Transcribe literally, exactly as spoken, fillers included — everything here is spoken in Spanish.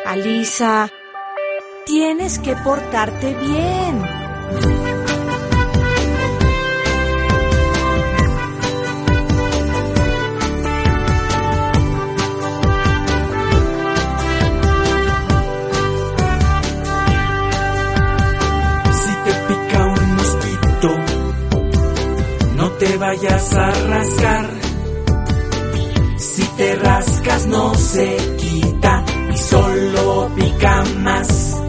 Alisa, tienes que portarte bien. Si te pica un mosquito, no te vayas a rascar. Si te rascas no se quita y solo pica más.